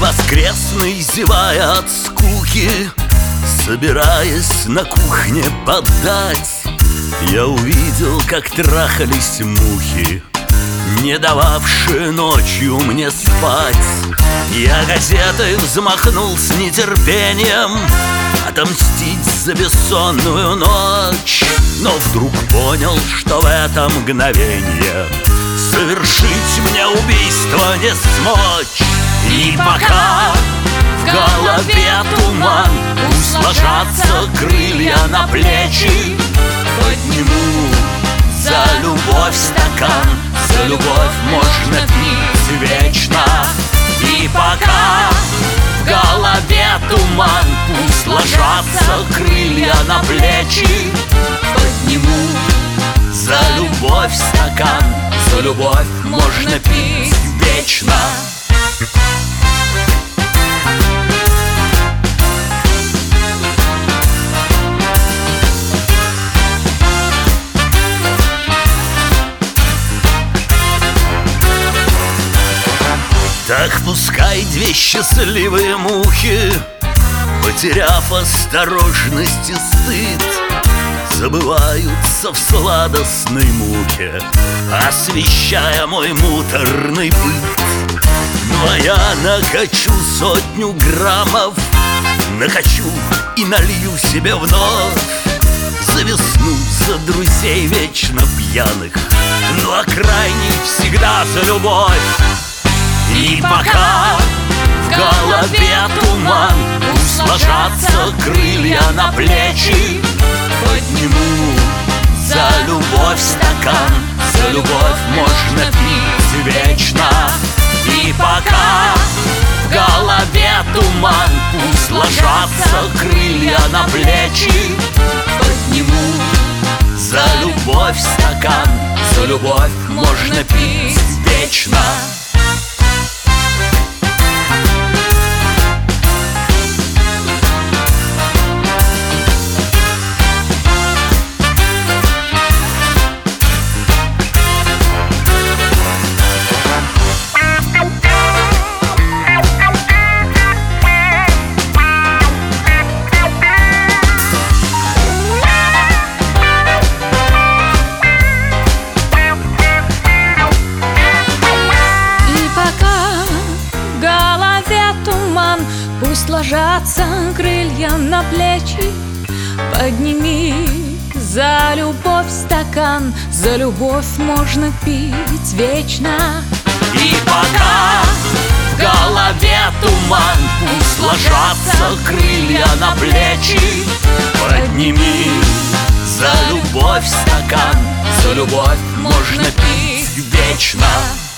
воскресный, зевая от скуки, собираясь на кухне подать, я увидел, как трахались мухи, не дававшие ночью мне спать. Я газетой взмахнул с нетерпением отомстить за бессонную ночь, но вдруг понял, что в это мгновенье совершить мне убийство не смочь. И пока в голове туман, пусть ложатся крылья на плечи, подниму за любовь стакан, за любовь можно пить вечно. И пока в голове туман, пусть ложатся крылья на плечи, подниму за любовь стакан, за любовь можно пить вечно. Так пускай две счастливые мухи, потеряв осторожность и стыд, забываются в сладостной муке, освещая мой муторный быт. Ну а я накачу 100 граммов, накачу и налью себе вновь за весну, за друзей вечно пьяных, ну а крайний всегда за любовь. И пока в голове туман, пусть ложатся крылья на плечи, подниму за любовь стакан, за любовь можно пить вечно. И пока в голове туман, пусть ложатся крылья на плечи, подниму за любовь стакан, за любовь можно пить вечно. Пусть ложатся крылья на плечи, подними за любовь стакан, за любовь можно пить вечно. И пока в голове туман, пусть ложатся крылья на плечи, подними за любовь стакан, за любовь можно пить вечно.